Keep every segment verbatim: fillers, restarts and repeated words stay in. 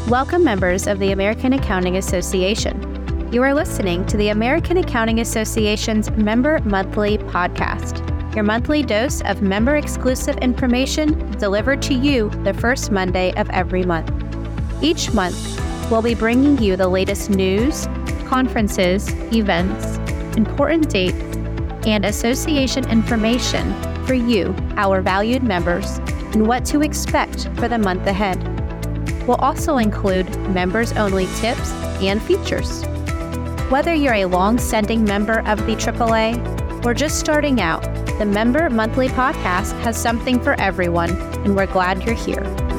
Welcome, members of the American Accounting Association. You are listening to the American Accounting Association's Member Monthly podcast, your monthly dose of member-exclusive information delivered to you the first Monday of every month. Each month, we'll be bringing you the latest news, conferences, events, important dates, and association information for you, our valued members, and what to expect for the month ahead. We'll also include members-only tips and features. Whether you're a long-standing member of the triple A or just starting out, the Member Monthly podcast has something for everyone, and we're glad you're here.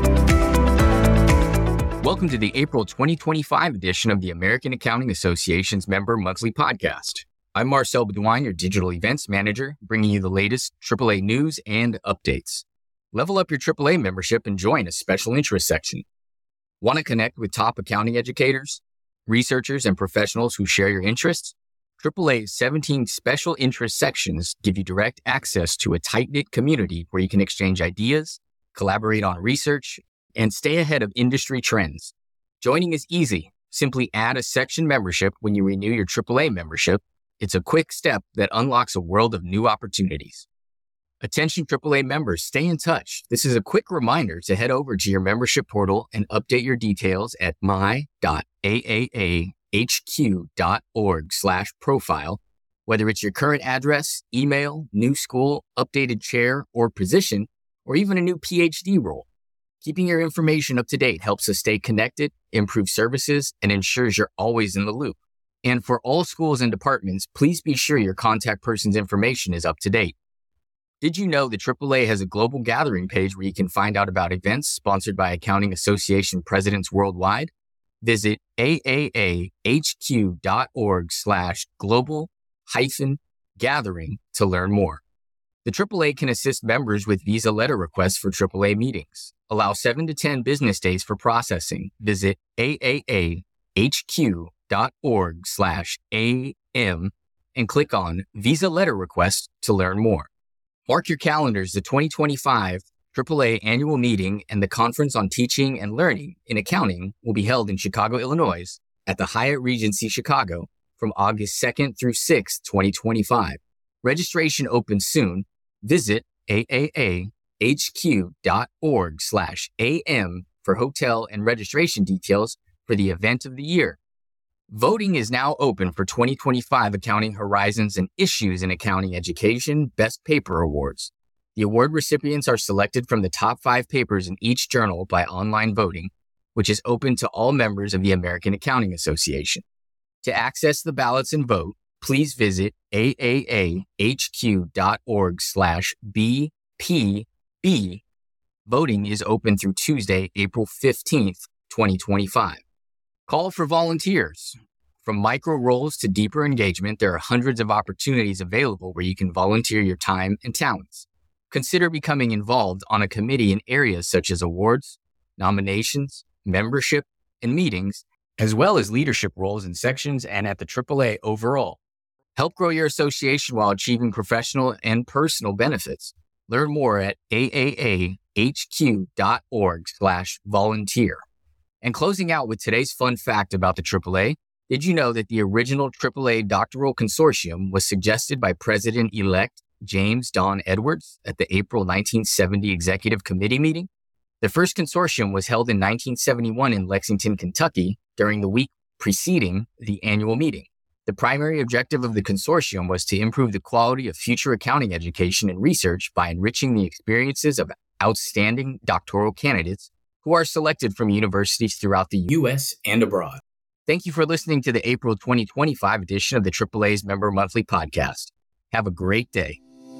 Welcome to the April twenty twenty-five edition of the American Accounting Association's Member Monthly podcast. I'm Marcel Bedouin, your digital events manager, bringing you the latest triple A news and updates. Level up your triple A membership and join a special interest section. Want to connect with top accounting educators, researchers, and professionals who share your interests? triple A's seventeen special interest sections give you direct access to a tight-knit community where you can exchange ideas, collaborate on research, and stay ahead of industry trends. Joining is easy. Simply add a section membership when you renew your triple A membership. It's a quick step that unlocks a world of new opportunities. Attention triple A members, stay in touch. This is a quick reminder to head over to your membership portal and update your details at my dot a a a h q dot org slash profile. Whether it's your current address, email, new school, updated chair or position, or even a new P H D role. Keeping your information up to date helps us stay connected, improve services, and ensures you're always in the loop. And for all schools and departments, please be sure your contact person's information is up to date. Did you know the triple A has a global gathering page where you can find out about events sponsored by Accounting Association presidents worldwide? Visit a a a h q dot org slash global hyphen gathering to learn more. The triple A can assist members with visa letter requests for triple A meetings. Allow seven to ten business days for processing. Visit a a a h q dot org slash a m and click on Visa Letter Requests to learn more. Mark your calendars. The twenty twenty-five triple A Annual Meeting and the Conference on Teaching and Learning in Accounting will be held in Chicago, Illinois at the Hyatt Regency Chicago from August second through sixth, twenty twenty-five. Registration opens soon. Visit a a a h q dot org slash a m for hotel and registration details for the event of the year. Voting is now open for twenty twenty-five Accounting Horizons and Issues in Accounting Education Best Paper Awards. The award recipients are selected from the top five papers in each journal by online voting, which is open to all members of the American Accounting Association. To access the ballots and vote, please visit a a a h q dot org slash b p b. Voting is open through Tuesday, April fifteenth, twenty twenty-five. Call for volunteers. From micro roles to deeper engagement, there are hundreds of opportunities available where you can volunteer your time and talents. Consider becoming involved on a committee in areas such as awards, nominations, membership, and meetings, as well as leadership roles in sections and at the triple A overall. Help grow your association while achieving professional and personal benefits. Learn more at a a a h q dot org slash volunteer. And closing out with today's fun fact about the triple A, did you know that the original triple A doctoral consortium was suggested by President-elect James Don Edwards at the April nineteen seventy Executive Committee meeting? The first consortium was held in nineteen seventy-one in Lexington, Kentucky, during the week preceding the annual meeting. The primary objective of the consortium was to improve the quality of future accounting education and research by enriching the experiences of outstanding doctoral candidates who are selected from universities throughout the U S and abroad. Thank you for listening to the April twenty twenty-five edition of the triple A's Member Monthly podcast. Have a great day.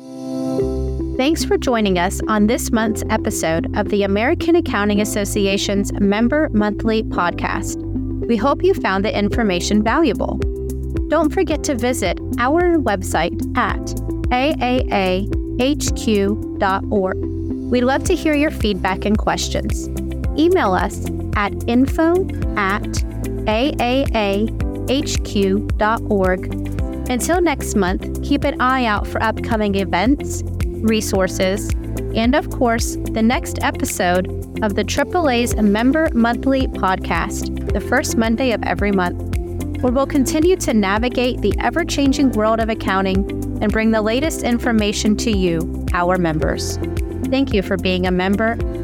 Thanks for joining us on this month's episode of the American Accounting Association's Member Monthly podcast. We hope you found the information valuable. Don't forget to visit our website at a a a h q dot org. We'd love to hear your feedback and questions. Email us at info at a a a h q dot org. Until next month, keep an eye out for upcoming events, resources, and of course, the next episode of the triple A's Member Monthly podcast, the first Monday of every month, where we'll continue to navigate the ever-changing world of accounting and bring the latest information to you, our members. Thank you for being a member